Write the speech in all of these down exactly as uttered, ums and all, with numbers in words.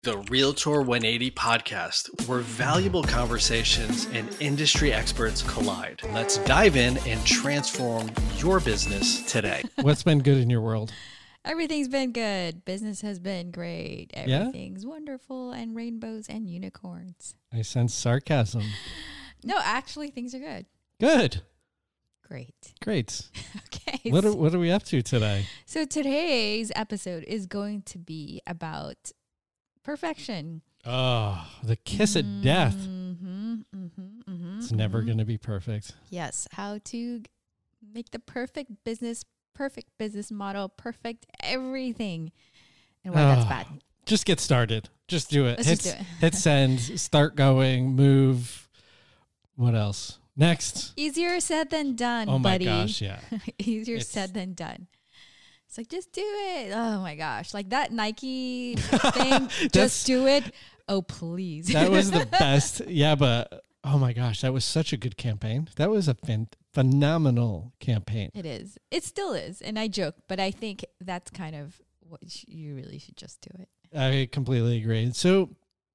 The Realtor one eighty podcast, where valuable conversations and industry experts collide. Let's dive in and transform your business today. What's been good in your world? Everything's been good. Business has been great. Everything's yeah? wonderful and rainbows and unicorns. I sense sarcasm. No, actually, things are good. Good. Great. Great. Okay. What are, what are we up to today? So today's episode is going to be about perfection. Oh, the kiss of mm-hmm, death. Mm-hmm, mm-hmm, mm-hmm, it's never mm-hmm. going to be perfect. Yes. How to make the perfect business, perfect business model, perfect everything. And why oh, that's bad. Just get started. Just do it. Let's hit, just do it. hit send, start going, move. What else? Next. Easier said than done, oh my buddy. gosh, yeah. Easier It's- said than done. It's like, just do it. Oh my gosh. Like that Nike thing, just do it. Oh, please. That was the best. Yeah, but oh my gosh, that was such a good campaign. That was a phen- phenomenal campaign. It is. It still is. And I joke, but I think that's kind of what sh- you really should just do it. I completely agree. So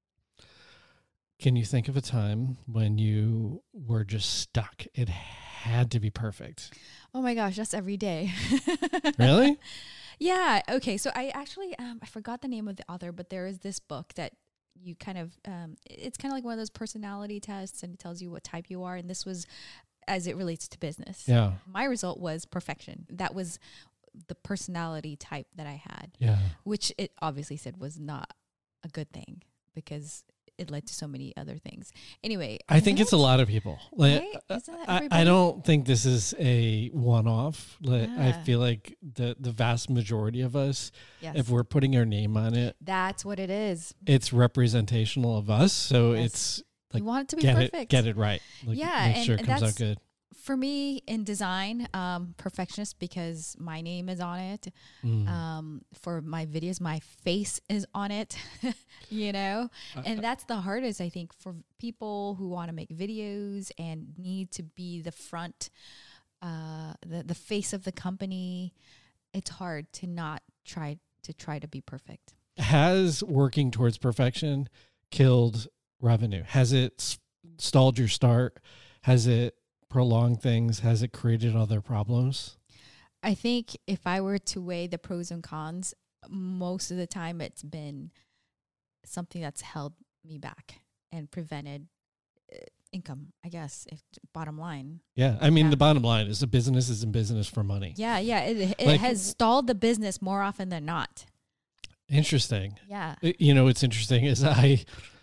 can you think of a time when you were just stuck? It had to be perfect. Oh my gosh, that's every day. Really? Yeah. Okay. So I actually, um, I forgot the name of the author, but there is this book that you kind of, um, it's kind of like one of those personality tests, and it tells you what type you are. And this was as it relates to business. Yeah. My result was perfection. That was the personality type that I had. Yeah. Which it obviously said was not a good thing because it led to so many other things. Anyway, I think it's a lot of people. Like, right? Isn't that I, everybody? I don't think this is a one-off. Like, Yeah. I feel like the the vast majority of us, Yes. if we're putting our name on it, That's what it is. it's representational of us. So Yes. it's like, You want it to be get perfect. it, get it right. Like, Yeah, make and sure it comes out that's- good. For me, in design, um, perfectionist because my name is on it. Mm. Um, for my videos, my face is on it, you know? Uh, And that's the hardest, I think, for people who want to make videos and need to be the front, uh, the, the face of the company. It's hard to not try to try to be perfect. Has working towards perfection killed revenue? Has it s- stalled your start? Has it prolonged things? Has it created other problems? I think if I were to weigh the pros and cons, most of the time it's been something that's held me back and prevented uh, income, I guess, if bottom line. Yeah. I mean, Yeah. the bottom line is the business is in business for money. Yeah, yeah. It, it Like- has stalled the business more often than not. Interesting. Yeah. Uh, You know, what's interesting is I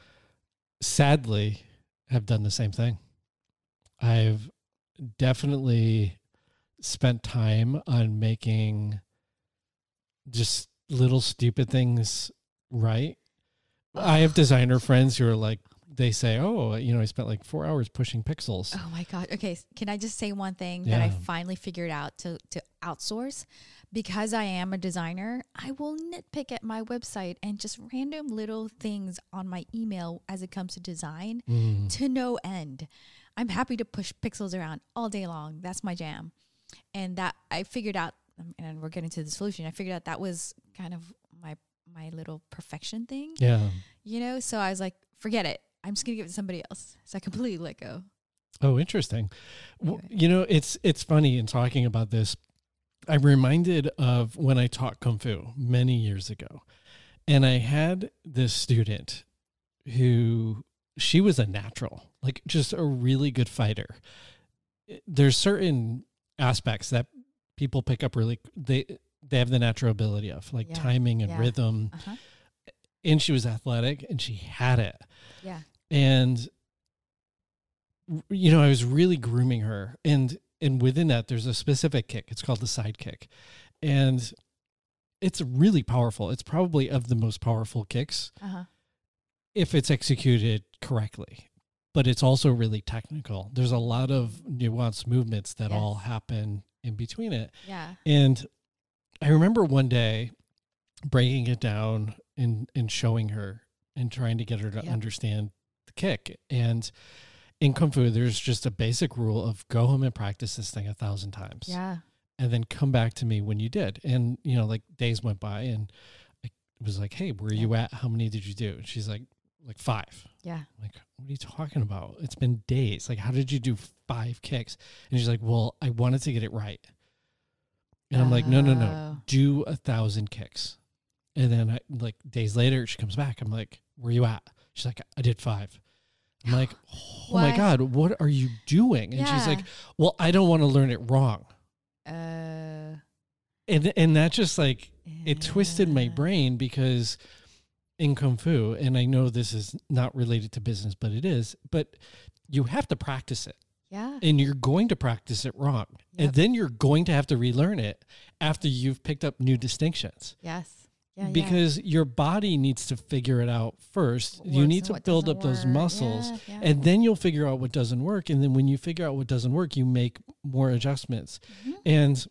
sadly have done the same thing. I've definitely spent time on making just little stupid things right. I have designer friends who are like, they say, oh, you know, I spent like four hours pushing pixels. Oh my God. Okay. s- Can I just say one thing Yeah. that I finally figured out to, to outsource? Because I am a designer, I will nitpick at my website and just random little things on my email as it comes to design Mm. to no end. I'm happy to push pixels around all day long. That's my jam. And that I figured out, um, and we're getting to the solution. I figured out that was kind of my, my little perfection thing, Yeah. you know? So I was like, forget it. I'm just going to give it to somebody else. So I completely let go. Oh, interesting. Well, Anyway. you know, it's it's funny in talking about this. I'm reminded of when I taught Kung Fu many years ago. And I had this student who, she was a natural, like just a really good fighter. There's certain aspects that people pick up really, they they have the natural ability of, like Yeah, timing and yeah. rhythm. Uh-huh. And she was athletic and she had it. Yeah. And, you know, I was really grooming her. And and within that, there's a specific kick. It's called the side kick. And it's really powerful. It's probably of the most powerful kicks Uh-huh. if it's executed correctly. But it's also really technical. There's a lot of nuanced movements that Yes. all happen in between it. Yeah. And I remember one day breaking it down and, and showing her and trying to get her to Yep. understand the kick. And in Kung Fu, there's just a basic rule of go home and practice this thing a thousand times. Yeah. And then come back to me when you did. And, you know, like days went by and I was like, hey, where are you at? How many did you do? And she's like, like five. Yeah. I'm like, what are you talking about? It's been days. Like, how did you do five kicks? And she's like, well, I wanted to get it right. And I'm like, no, no, no, Oh. do a thousand kicks. And then I, like days later, she comes back. I'm like, where are you at? She's like, I did five. I'm like, oh my What? God, what are you doing? And she's Yeah. like, well, I don't want to learn it wrong. Uh, And and that just like, it twisted my yeah. brain because in Kung Fu, and I know this is not related to business, but it is, but you have to practice it. Yeah. And you're going to practice it wrong. And Yep. then you're going to have to relearn it after you've picked up new distinctions. Yes. Yeah. Because your body needs to figure it out first. What You works need and to what build doesn't up those work. muscles. Yeah, yeah. And then you'll figure out what doesn't work. And then when you figure out what doesn't work, you make more adjustments. Mhm. And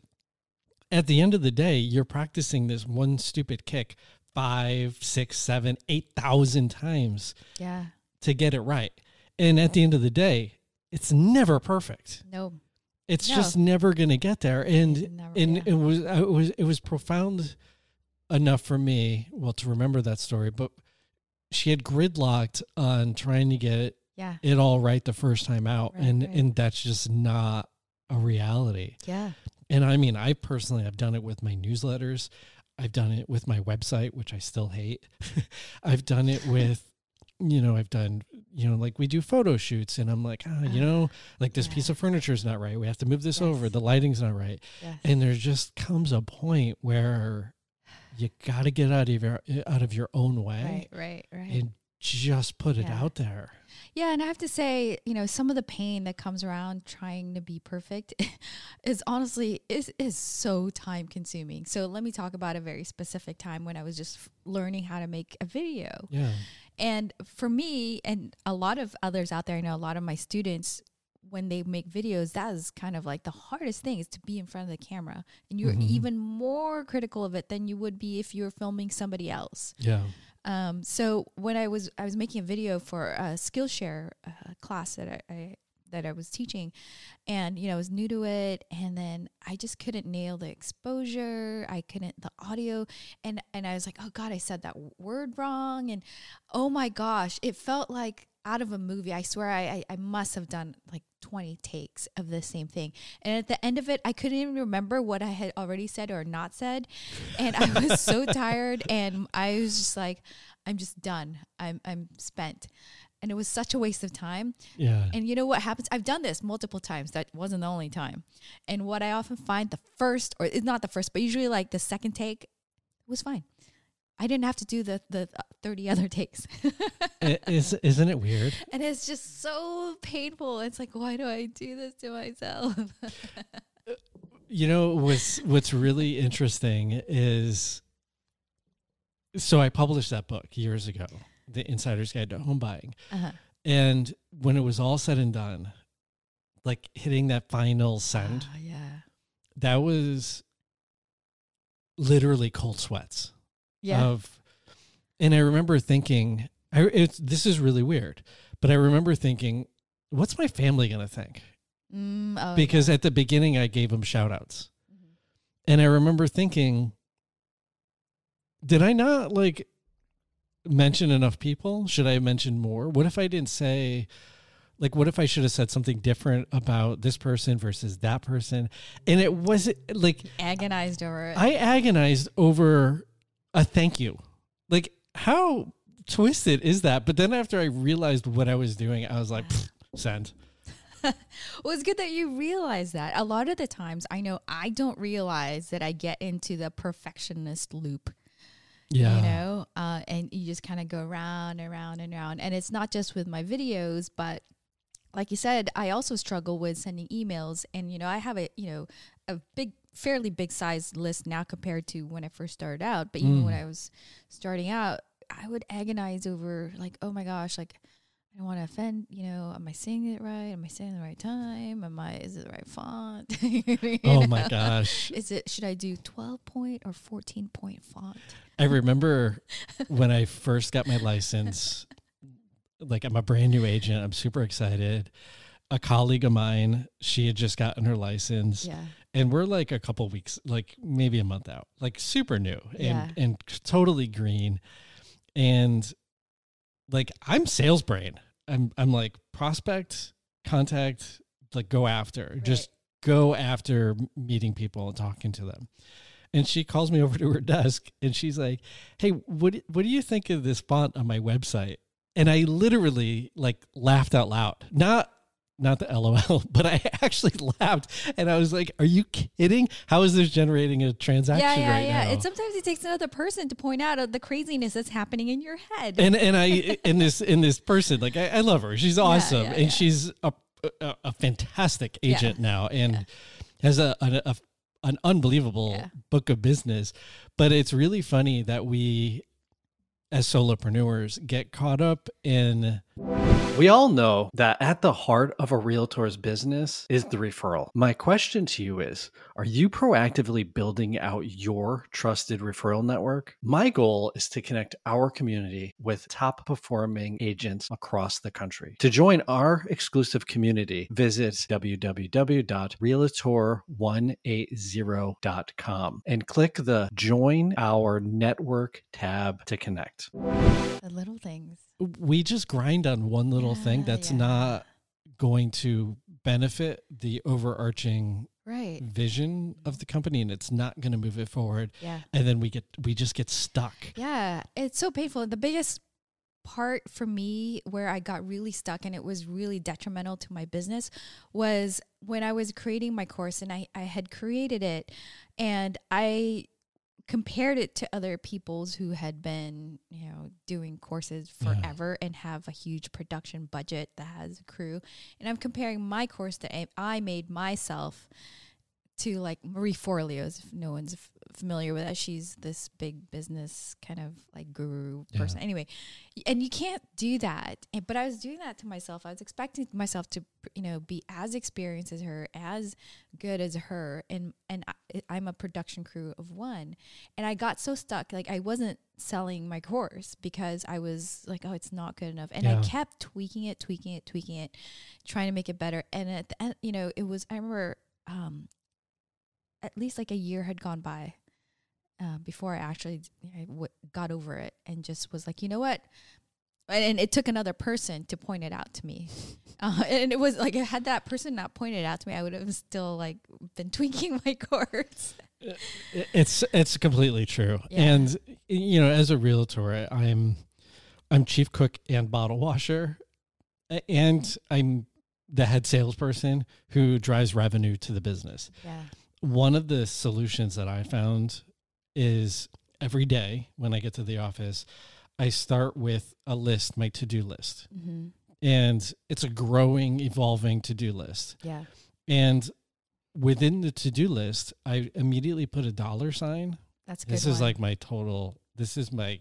at the end of the day, you're practicing this one stupid kick five, six, seven, eight thousand times Yeah. to get it right. And at the end of the day, it's never perfect. No. It's No. just never going to get there. And Never- and yeah. it was it was it was profound enough for me, well, to remember that story. But she had gridlocked on trying to get Yeah. it all right the first time out, Right, and right. and that's just not a reality. Yeah. And I mean, I personally have done it with my newsletters. I've done it with my website, which I still hate. I've done it with, you know, I've done, you know, like we do photo shoots, and I'm like, ah, you know, like this Yeah. piece of furniture is not right. We have to move this Yes. over. The lighting's not right. Yes. And there just comes a point where you got to get out of your out of your own way Right. Right. Right. and just put it Yeah. out there. Yeah, and I have to say, you know, some of the pain that comes around trying to be perfect is honestly is is so time consuming. So let me talk about a very specific time when I was just f- learning how to make a video. Yeah. And for me and a lot of others out there, I know a lot of my students, when they make videos, that is kind of like the hardest thing is to be in front of the camera. And you're Mhm. even more critical of it than you would be if you were filming somebody else. Yeah. Um, so when I was I was making a video for a Skillshare uh, class that I, I that I was teaching, and you know I was new to it, and then I just couldn't nail the exposure. I couldn't the audio, and and I was like, oh God, I said that word wrong, and oh my gosh, it felt like out of a movie. I swear I I, I must have done like twenty takes of the same thing, and at the end of it, I couldn't even remember what I had already said or not said, and I was so tired, and I was just like, I'm just done. I'm I'm spent. And it was such a waste of time. Yeah. And you know what happens? I've done this multiple times. That wasn't the only time. And what I often find, the first, or it's not the first, but usually like the second take was fine. I didn't have to do the the thirty other takes. It is, isn't it weird? And it's just so painful. It's like, why do I do this to myself? You know, what's what's really interesting is, so I published that book years ago, The Insider's Guide to Home Buying. Uh-huh. And when it was all said and done, like hitting that final send, Ah, yeah. that was literally cold sweats. Yeah. Of, and I remember thinking, I, it's, this is really weird, but I remember thinking, what's my family going to think? Mm, oh, Because yeah. at the beginning, I gave them shout outs. Mhm. And I remember thinking, did I not like mention enough people? Should I have mentioned more? What if I didn't say, like, what if I should have said something different about this person versus that person? And it wasn't like, agonized over it. I agonized over a thank you. Like, how twisted is that? But then after I realized what I was doing, I was like, "Pfft, send. Well, it's good that you realize that. A lot of the times, I know I don't realize that I get into the perfectionist loop. Yeah. You know, uh, and you just kind of go around and around and around. And it's not just with my videos, but like you said, I also struggle with sending emails. And, you know, I have a, you know, a big, fairly big size list now compared to when I first started out. But even Mm. when I was starting out, I would agonize over like, oh my gosh, like, I don't want to offend, you know, am I saying it right? Am I saying it the right time? Am I, is it the right font? You Oh my know? gosh. Is it, should I do twelve point or fourteen point font? I remember when I first got my license, like I'm a brand new agent. I'm super excited. A colleague of mine, she had just gotten her license. Yeah. and we're like a couple weeks, like maybe a month out, like super new and, Yeah. and totally green. And like, I'm sales brain. I'm, I'm like prospect, contact, like go after, Right. just go after meeting people and talking to them. And she calls me over to her desk and she's like, hey, what, what do you think of this font on my website? And I literally like laughed out loud, not, not the L O L, but I actually laughed and I was like, are you kidding? How is this generating a transaction Yeah, yeah, right yeah. now? And sometimes it takes another person to point out the craziness that's happening in your head. and, and I, in this, in this person, like I, I love her. She's awesome. yeah, and yeah. she's a, a, a fantastic Yeah. agent now and Yeah. has a, a, a an unbelievable Yeah. book of business. But it's really funny that we, as solopreneurs, get caught up in. We all know that at the heart of a realtor's business is the referral. My question to you is, are you proactively building out your trusted referral network? My goal is to connect our community with top performing agents across the country. To join our exclusive community, visit w w w dot realtor one eighty dot com and click the Join Our Network tab to connect. The little things. We just grind on one little thing Yeah, that's yeah. not going to benefit the overarching Right. vision of the company, and it's not going to move it forward. Yeah. And then we get we just get stuck. Yeah. It's so painful. The biggest part for me where I got really stuck and it was really detrimental to my business was when I was creating my course, and I, I had created it and I compared it to other people's who had been, you know, doing courses Yeah. forever and have a huge production budget that has a crew. And I'm comparing my course that I- I made myself to like Marie Forleo's, if no one's f- familiar with that. She's this big business kind of like guru Yeah. person. Anyway, y- and you can't do that. And- But I was doing that to myself. I was expecting myself to, you know, be as experienced as her, as good as her. And, and I, I'm a production crew of one. And I got so stuck. Like I wasn't selling my course because I was like, oh, it's not good enough. And Yeah. I kept tweaking it, tweaking it, tweaking it, trying to make it better. And at the end, you know, it was, I remember, um, at least like a year had gone by uh, before I actually I w- got over it and just was like, you know what? And, and it took another person to point it out to me. Uh, and it was like, had that person not pointed it out to me, I would have still like been tweaking my course. It's it's completely true. Yeah. And you know, as a realtor, I'm I'm chief cook and bottle washer, a- and I'm the head salesperson who drives revenue to the business. Yeah. One of the solutions that I found is every day when I get to the office, I start with a list, my to-do list. Mm-hmm. And it's a growing, evolving to-do list. Yeah. And within the to-do list, I immediately put a dollar sign. That's a good. This is one. like my total, this is my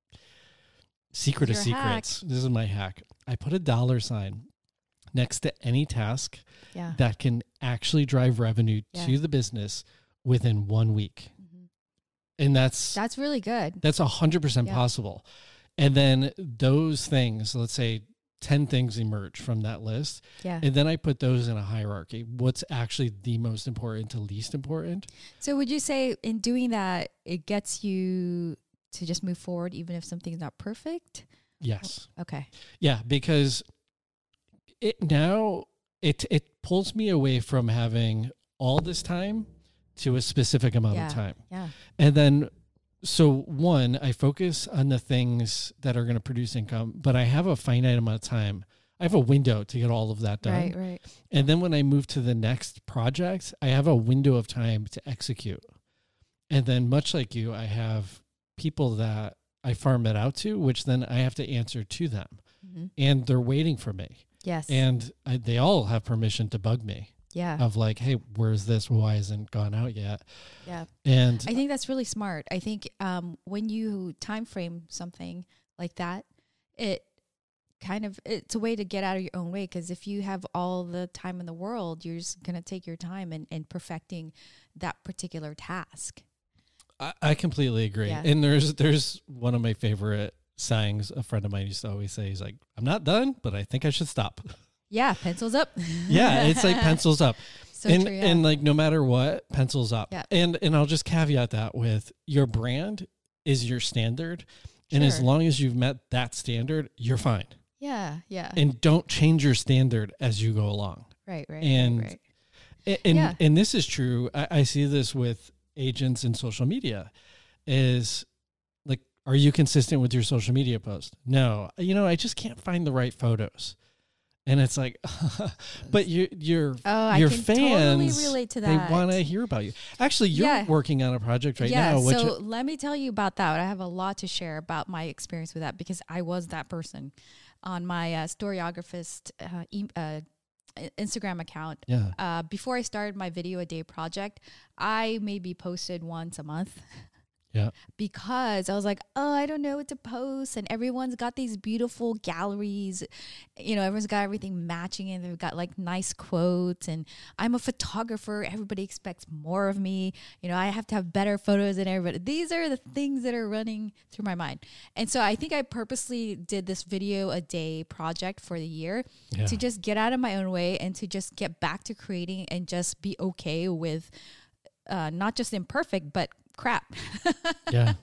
secret of Your secrets. This is my hack. I put a dollar sign next to any task yeah. that can actually drive revenue Yeah. to the business within one week. Mhm. And that's That's really good. that's one hundred percent Yeah. possible. And then those things, let's say ten things emerge from that list. Yeah. And then I put those in a hierarchy. What's actually the most important to least important? So would you say in doing that, it gets you to just move forward even if something's not perfect? Yes. Okay. Yeah, because it now it it pulls me away from having all this time to a specific amount Yeah. of time. Yeah. And then so one, I focus on the things that are going to produce income, but I have a finite amount of time. I have a window to get all of that done. Right, right. And then when I move to the next project, I have a window of time to execute. And then much like you, I have people that I farm it out to, which then I have to answer to them. Mm-hmm. And they're waiting for me. Yes. And I, they all have permission to bug me yeah. of like, hey, where's this? Why hasn't it gone out yet? Yeah. And I think that's really smart. I think um, when you time frame something like that, it kind of, it's a way to get out of your own way. Because if you have all the time in the world, you're just going to take your time in, in perfecting that particular task. I, I completely agree. Yeah. And there's there's one of my favorite sayings a friend of mine used to always say. He's like, I'm not done, but I think I should stop. Yeah. Pencils up. Yeah, it's like pencils up. So and true, yeah. and like no matter what, pencils up. Yeah. And and I'll just caveat that with your brand is your standard, and as Sure. long as you've met that standard, you're fine. Yeah, yeah. And don't change your standard as you go along. right, right, and- right, right. A- And Yeah. and this is true. I, I see this with agents in social media. Is like, are you consistent with your social media post? No. You know, I just can't find the right photos. And it's like, but you, your Oh, I your can fans, totally relate to they that. want to hear about you. Actually, you're Yeah. working on a project right yeah, now. Which so let me tell you about that. I have a lot to share about my experience with that because I was that person on my uh, Storyographist uh, e- uh, Instagram account. yeah, Uh, before I started my video a day project, I maybe posted once a month. Yeah. Because I was like, oh, I don't know what to post. And everyone's got these beautiful galleries. You know, everyone's got everything matching and they've got like nice quotes. And I'm a photographer. Everybody expects more of me. You know, I have to have better photos than everybody. These are the things that are running through my mind. And so I think I purposely did this video a day project for the year yeah. to just get out of my own way and to just get back to creating and just be okay with uh, not just imperfect, but crap. yeah.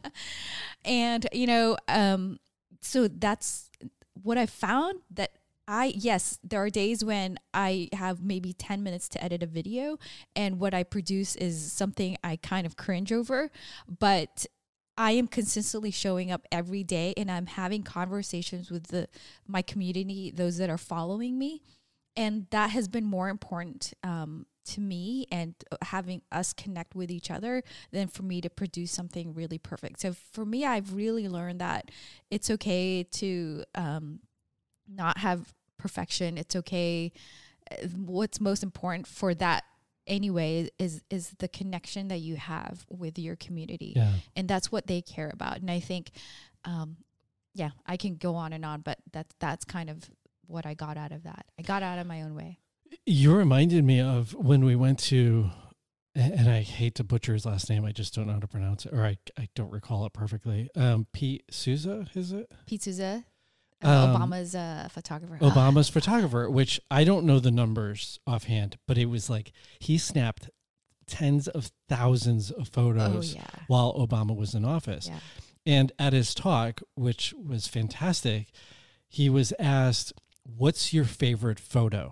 And, you know, um, so that's what I found that I, yes, there are days when I have maybe ten minutes to edit a video and what I produce is something I kind of cringe over, but I am consistently showing up every day and I'm having conversations with the, my community, those that are following me. And that has been more important, um, to me and having us connect with each other than for me to produce something really perfect. So for me, I've really learned that it's okay to um, not have perfection. It's okay. What's most important for that anyway is is the connection that you have with your community. Yeah. And that's what they care about. And I think, um, yeah, I can go on and on, but that's, that's kind of what I got out of that. I got out of my own way. You reminded me of when we went to, and I hate to butcher his last name. I just don't know how to pronounce it, or I, I don't recall it perfectly. Um, Pete Souza, is it? Pete Souza, uh, Um, Obama's uh, photographer. Obama's photographer, which I don't know the numbers offhand, but it was like he snapped tens of thousands of Oh, photos yeah. while Obama was in office. Yeah. And at his talk, which was fantastic, he was asked, "What's your favorite photo?"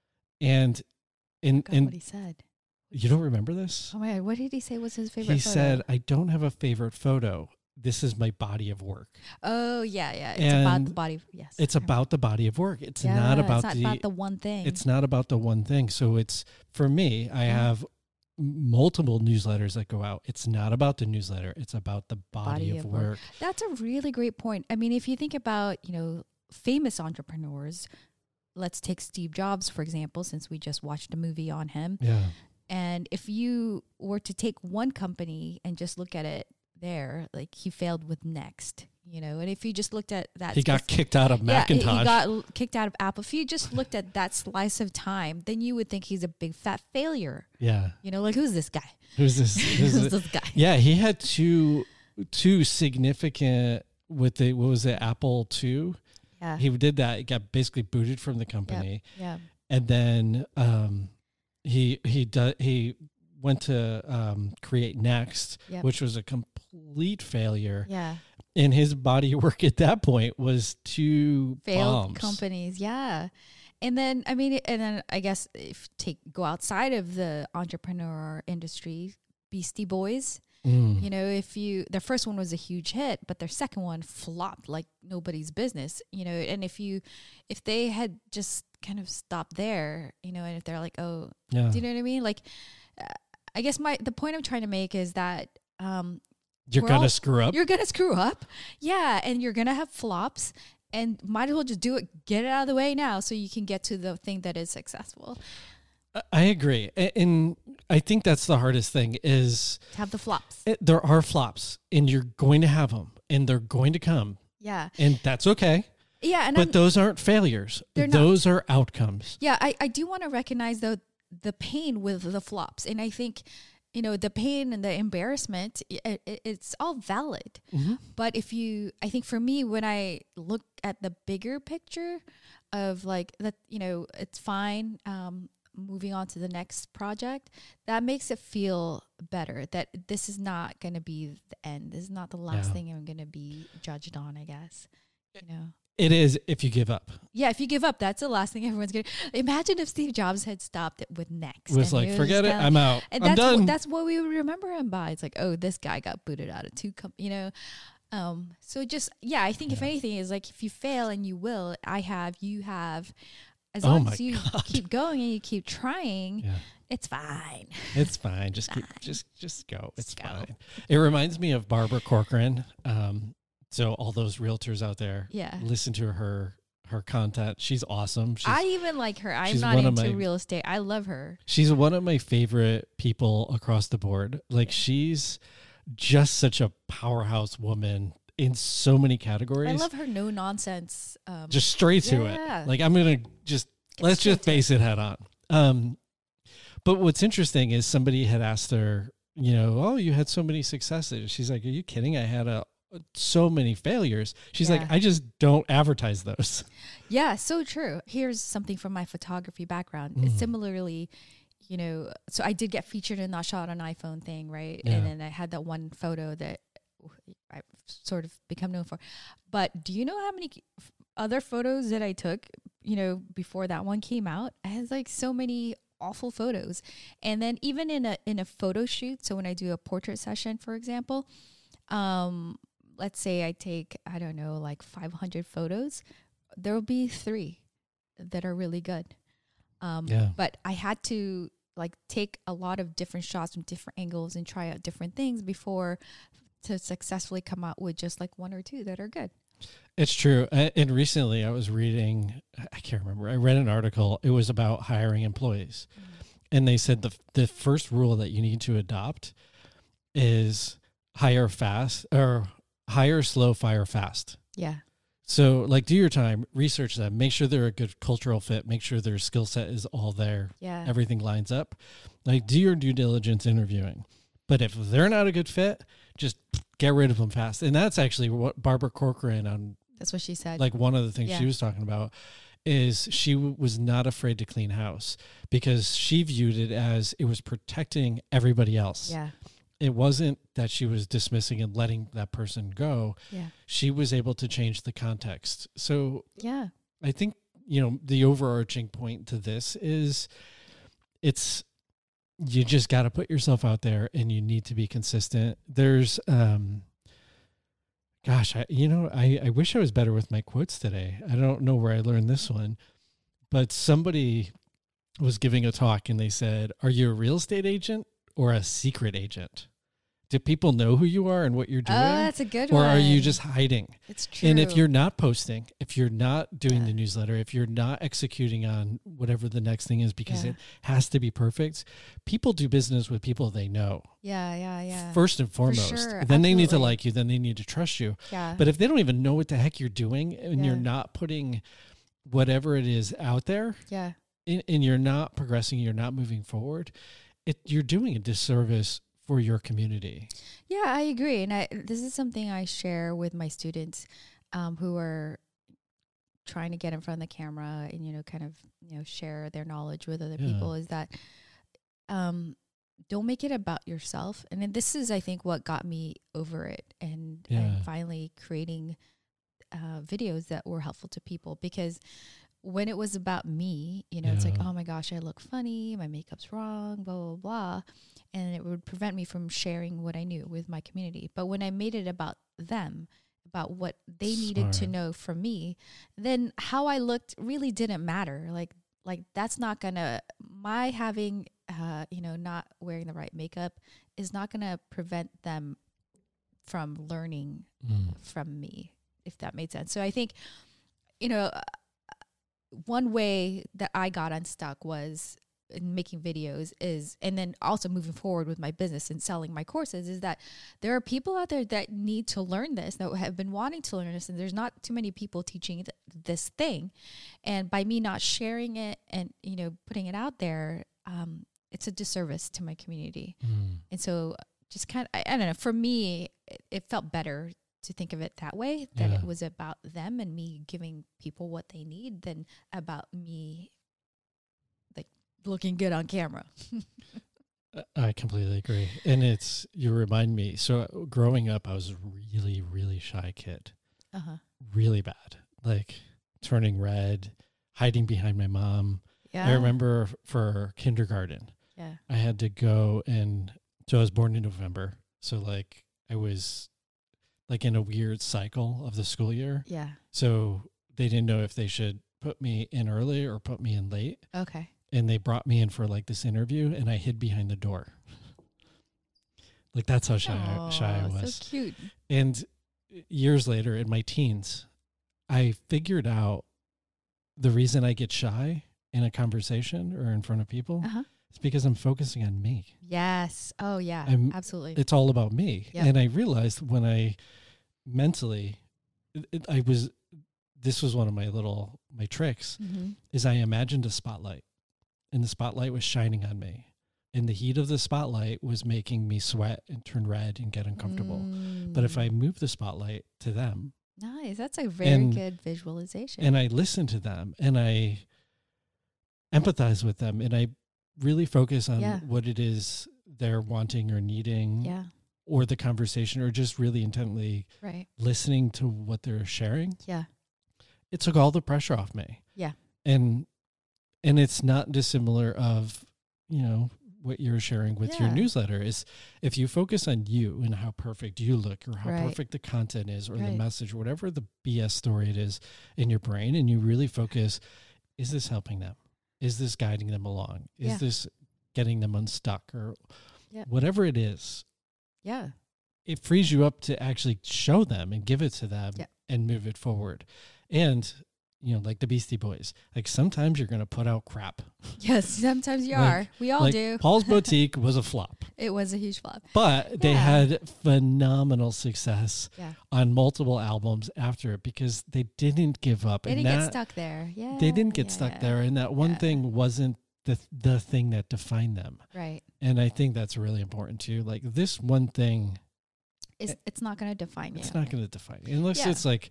And and God, and what he said. you don't remember this? Oh my God, what did he say was his favorite He photo? said, "I don't have a favorite photo. This is my body of work. Oh, yeah, yeah. It's about And the body. Yes. It's about the body of work. It's Yeah, not about it's not the about the one thing. it's not about the one thing." So it's, for me, I Yeah. have multiple newsletters that go out. It's not about the newsletter. It's about the body, Body of, of work. work. That's a really great point. I mean, if you think about, you know, famous entrepreneurs, let's take Steve Jobs, for example, since we just watched a movie on him. Yeah. And if you were to take one company and just look at it there, like he failed with Next, you know, and if you just looked at that, He got spec- kicked out of yeah, he- Macintosh. he got l- kicked out of Apple. If you just looked at that slice of time, then you would think he's a big fat failure. yeah. You know, like who's this guy? Who's this? Who's Who's this guy? Yeah, he had two two significant with the what was it, Apple two? Yeah, He did that. He got basically booted from the company. yeah, And then um he he do, he went to um create Next, Yep. which was a complete failure. yeah. And his body of work at that point was two Failed bombs. companies, yeah. And then I mean, and then I guess if take go outside of the entrepreneur industry, Beastie Boys. Mm. You know, if you, their first one was a huge hit, but their second one flopped like nobody's business, you know, and if you, if they had just kind of stopped there, you know, and if they're like, oh, Yeah. do you know what I mean? Like, uh, I guess my, the point I'm trying to make is that, um, You're we're gonna all- screw up. you're going to screw up. Yeah. And you're going to have flops and might as well just do it, get it out of the way now so you can get to the thing that is successful. I- I agree. A- And I think that's the hardest thing is To have the flops. it, there are flops and you're going to have them and they're going to come Yeah. and that's okay. Yeah. And But I'm, those aren't failures. They're not. Those are outcomes. Yeah, I, I do want to recognize though the pain with the flops, and I think, you know, the pain and the embarrassment, it, it, it's all valid. Mhm. But if you, I think for me, when I look at the bigger picture of like that, you know, it's fine. Um, moving on to the next project, that makes it feel better that this is not going to be the end. This is not the last Yeah. thing I'm going to be judged on, I guess. You know? It is if you give up. Yeah, if you give up, that's the last thing everyone's going to. Imagine if Steve Jobs had stopped it with Next. It was and like, he forget it, telling- I'm out. And I'm that's done. What, that's what we would remember him by. It's like, oh, this guy got booted out of two, com-, you know. Um, so just, yeah, I think if Yeah. anything is like, if you fail and you will, I have, you have, as Oh long my as you God. keep going and you keep trying, yeah. it's fine. It's fine. Just keep, Fine. just just go. It's Just go. fine. It reminds me of Barbara Corcoran. Um, so all those realtors out there, Yeah. listen to her her content. She's awesome. She's, I even like her. I'm she's not one of into my- real estate. I love her. she's one of my favorite people across the board. Like she's just such a powerhouse woman in so many categories. I love her no nonsense. Um, just straight to Yeah. it. Like I'm gonna just Get let's straight just to it. face it head on. Um, but what's interesting is somebody had asked her, you know, oh, you had so many successes. She's like, are you kidding? I had a so many failures. She's Yeah. like, I just don't advertise those. Yeah, so true. Here's something from my photography background. Mm. Similarly, you know, so I did get featured in that shot on iPhone thing, right? Yeah. And then I had that one photo that I've sort of become known for. But do you know how many f- other photos that I took, you know, before that one came out? I had like so many awful photos. And then even in a in a photo shoot, so when I do a portrait session, for example, um, let's say I take, I don't know, like five hundred photos, there will be three that are really good. Um, Yeah. But I had to like take a lot of different shots from different angles and try out different things before to successfully come out with just like one or two that are good. It's true. A- And recently I was reading, I can't remember, I read an article. It was about hiring employees. And they said the the first rule that you need to adopt is hire fast or hire slow, fire fast. Yeah. So like do your time, research them, make sure they're a good cultural fit, make sure their skill set is all there, Yeah. everything lines up. Like do your due diligence interviewing. But if they're not a good fit, just get rid of them fast. And that's actually what Barbara Corcoran on That's what she said. like one of the things Yeah. she was talking about is she w- was not afraid to clean house because she viewed it as it was protecting everybody else. yeah. It wasn't that she was dismissing and letting that person go. Yeah. She was able to change the context. So Yeah. I think, you know, the overarching point to this is it's, you just got to put yourself out there and you need to be consistent. There's, um, gosh, I, you know, I, I wish I was better with my quotes today. I don't know where I learned this one, but somebody was giving a talk and they said, are you a real estate agent or a secret agent? Do people know who you are and what you're doing? Oh, that's a good or one. are you just hiding? It's true. And if you're not posting, if you're not doing Yeah. the newsletter, if you're not executing on whatever the next thing is because Yeah. it has to be perfect, people do business with people they know. yeah, yeah, yeah. First and foremost. sure, Then they need to absolutely. like you, then they need to trust you. yeah. But if they don't even know what the heck you're doing and you're Yeah. not putting whatever it is out there yeah. and, and you're not progressing, you're not moving forward, it, you're doing a disservice for your community. Yeah, I agree. And I this is something I share with my students um, who are trying to get in front of the camera and, you know, kind of, you know, share their knowledge with other Yeah. people is that um, don't make it about yourself. And then this is, I think, what got me over it and, Yeah. and finally creating uh, videos that were helpful to people. Because when it was about me, you know, it's like, Yeah. oh my gosh, I look funny, my makeup's wrong, blah, blah, blah. And it would prevent me from sharing what I knew with my community. But when I made it about them, about what they needed to Smart. know from me, then how I looked really didn't matter. Like, like that's not gonna, my having, uh, you know, not wearing the right makeup is not gonna prevent them from learning Mm. from me, if that made sense. So I think, you know, uh, one way that I got unstuck was in making videos is, and then also moving forward with my business and selling my courses, is that there are people out there that need to learn this, that have been wanting to learn this, and there's not too many people teaching th- this thing. And by me not sharing it and, you know, putting it out there, um, it's a disservice to my community. Mm. And so just kind of, I, I don't know, for me, it, it felt better to think of it that way, that Yeah. it was about them and me giving people what they need than about me like looking good on camera. I completely agree. And it's, you remind me. So growing up, I was a really, really shy kid. Uh-huh. Really bad. Like turning red, hiding behind my mom. Yeah. I remember for kindergarten, Yeah. I had to go and, so I was born in November. So like I was like in a weird cycle of the school year. Yeah. So they didn't know if they should put me in early or put me in late. Okay. And they brought me in for like this interview and I hid behind the door. Like that's how shy, Aw, shy I was. So cute. And years later in my teens, I figured out the reason I get shy in a conversation or in front of people Uh-huh. is because I'm focusing on me. Yes. Oh, yeah. I'm- Absolutely. It's all about me. Yep. And I realized when I mentally, it, it, I was, this was one of my little, my tricks, Mm-hmm. is I imagined a spotlight and the spotlight was shining on me. And the heat of the spotlight was making me sweat and turn red and get uncomfortable. But if I move the spotlight to them Nice. That's a very And- good visualization. and I listen to them and I empathize with them and I really focus on Yeah. what it is they're wanting or needing yeah. or the conversation or just really intently Right. listening to what they're sharing, Yeah. it took all the pressure off me. Yeah. And and it's not dissimilar of, you know, what you're sharing with your Yeah. newsletter is if you focus on you and how perfect you look or how Right. perfect the content is or the Right. message or whatever the B S story it is in your brain and you really focus, is this helping them? Is this guiding them along? Is Yeah. this getting them unstuck or Yeah. whatever it is? Yeah. It frees you up to actually show them and give it to them Yeah. and move it forward. And, you know, like the Beastie Boys, like sometimes you're going to put out crap. Yes. Sometimes you Like- are. We all like do. Paul's Boutique was a flop, It was a huge flop. but they Yeah. had phenomenal success Yeah. on multiple albums after it because they didn't give up. They and didn't that, get stuck there. Yeah. They didn't get yeah, stuck yeah. there. And that one Yeah. thing wasn't the the thing that defined them. Right. And I think that's really important too. Like this one thing, It's, it's not going to define you. it's not going to define you. Unless Yeah. it's like,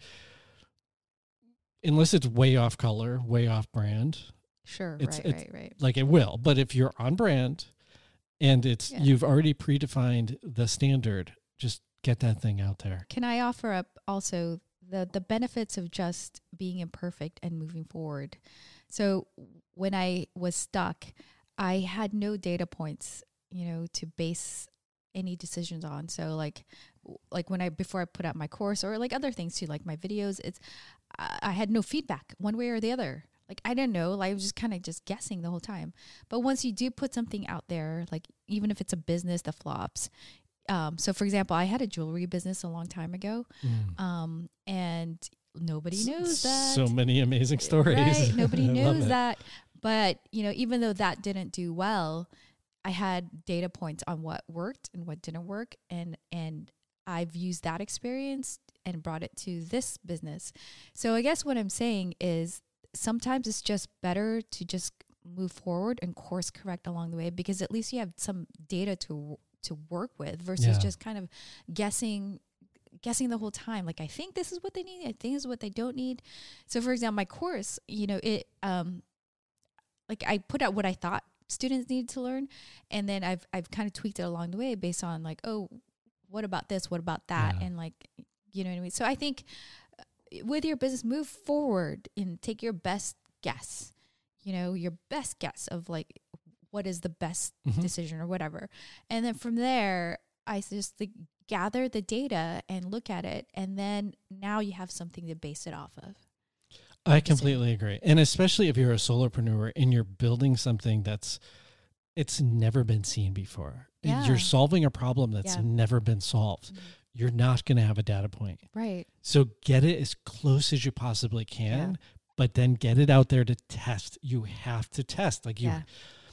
unless it's way off color, way off brand, Sure. It's- right, it's- right, right. like it will. But if you're on brand and it's, Yeah. you've already predefined the standard, just get that thing out there. Can I offer up also the the benefits of just being imperfect and moving forward? So when I was stuck, I had no data points, you know, to base any decisions on. So like like when I before I put out my course or like other things too, like my videos, it's I, I had no feedback one way or the other. Like I didn't know, like I was just kind of just guessing the whole time. But once you do put something out there, like even if it's a business that flops, um, so for example, I had a jewelry business a long time ago, Mm. um, and nobody S- knows that. So many amazing stories. Right? Nobody I love knows it. that. But you know, even though that didn't do well, I had data points on what worked and what didn't work, and and I've used that experience and brought it to this business. So I guess what I'm saying is sometimes it's just better to just move forward and course correct along the way because at least you have some data to to work with versus Yeah. just kind of guessing guessing the whole time. Like I think this is what they need, I think this is what they don't need. So for example, my course, you know, it um like I put out what I thought students needed to learn, and then I've I've kind of tweaked it along the way based on like, oh, what about this? What about that? Yeah. And like, you know what I mean? So I think uh, with your business, move forward and take your best guess, you know, your best guess of like, what is the best Mhm. decision or whatever. And then from there, I just like gather the data and look at it. And then now you have something to base it off of. I completely agree. And especially if you're a solopreneur and you're building something that's, it's never been seen before. Yeah. You're solving a problem that's Yeah. never been solved. You're not going to have a data point. Right. So get it as close as you possibly can, Yeah. but then get it out there to test. You have to test. Like you, Yeah.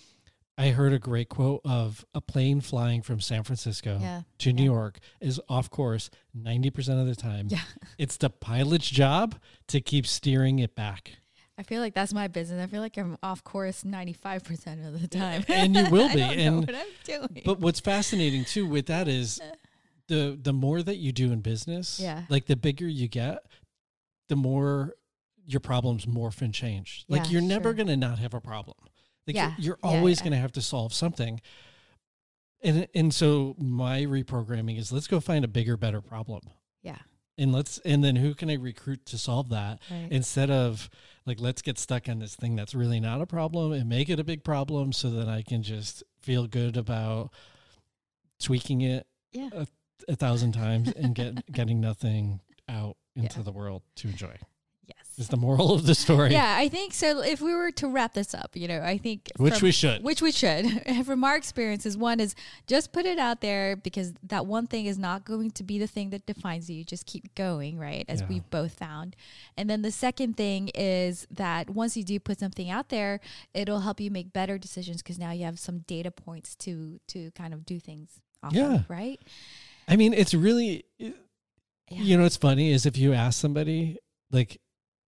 I heard a great quote of a plane flying from San Francisco Yeah. to New Yeah. York is off course ninety percent of the time. Yeah. It's the pilot's job to keep steering it back. I feel like that's my business. I feel like I'm off course ninety-five percent of the time. And you will I be. don't know And what I'm doing. But what's fascinating too with that is the the more that you do in business, Yeah. like the bigger you get, the more your problems morph and change. Like Yeah, you're never sure. going to not have a problem. Like Yeah. you're Yeah, always yeah. going to have to solve something. And and so my reprogramming is let's go find a bigger, better problem. Yeah. And let's and then who can I recruit to solve that Right. instead of like let's get stuck on this thing that's really not a problem and make it a big problem so that I can just feel good about tweaking it Yeah. a, a thousand times and get getting nothing out into Yeah. the world to enjoy. Yes. Is the moral of the story. Yeah, I think so. If we were to wrap this up, you know, I think Which from- we should. which we should. From our experiences, one is just put it out there because that one thing is not going to be the thing that defines you. Just keep going, right? As Yeah. we've both found. And then the second thing is that once you do put something out there, it'll help you make better decisions because now you have some data points to to kind of do things off Yeah. of, right? I mean, it's really, Yeah. you know, what's funny is if you ask somebody, like,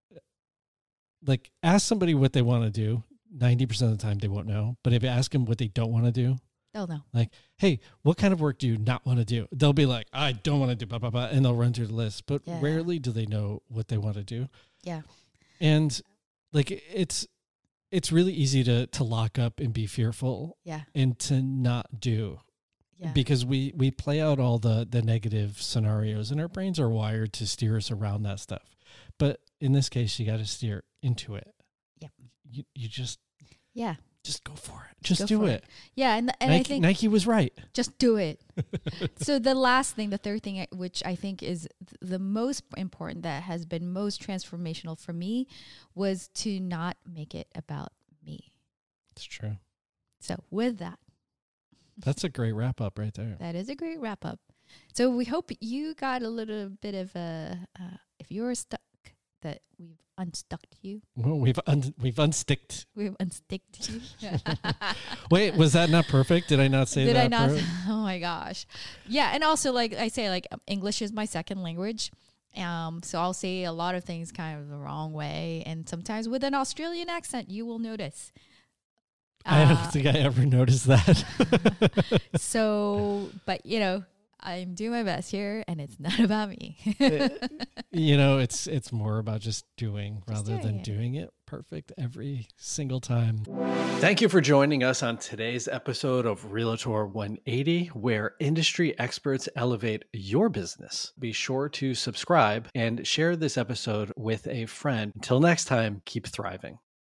like ask somebody what they want to do, ninety percent of the time they won't know. But if you ask them what they don't want to do, They'll know. like, hey, what kind of work do you not want to do? They'll be like, I don't want to do blah, blah, blah. And they'll run through the list. But Yeah. rarely do they know what they want to do. Yeah. And like, it's, it's really easy to, to lock up and be fearful Yeah. and to not do. Yeah. Because we, we play out all the, the negative scenarios and our brains are wired to steer us around that stuff. But in this case, you got to steer into it. Yep. You, you just, yeah. just go for it. Just Go do for it. it. Yeah. And, and I Nike, think Nike was right. just do it. So the last thing, the third thing, which I think is th- the most important that has been most transformational for me was to not make it about me. It's true. So with that, That's a great wrap up right there. that is a great wrap up. So we hope you got a little bit of a, uh, if you're stuck, that we've unstuck you. Well, we've un- we've unsticked. We've unsticked you. Wait, was that not perfect? Did I not say Did that? I not? per- Oh my gosh. Yeah. And also, like I say, like um, English is my second language. Um, so I'll say a lot of things kind of the wrong way. And sometimes with an Australian accent, you will notice. I don't Uh, think I ever noticed that. So, but you know, I'm doing my best here and it's not about me. You know, it's it's more about just doing Just rather doing than it. doing it perfect every single time. Thank you for joining us on today's episode of Realtor one eighty, where industry experts elevate your business. Be sure to subscribe and share this episode with a friend. Until next time, keep thriving.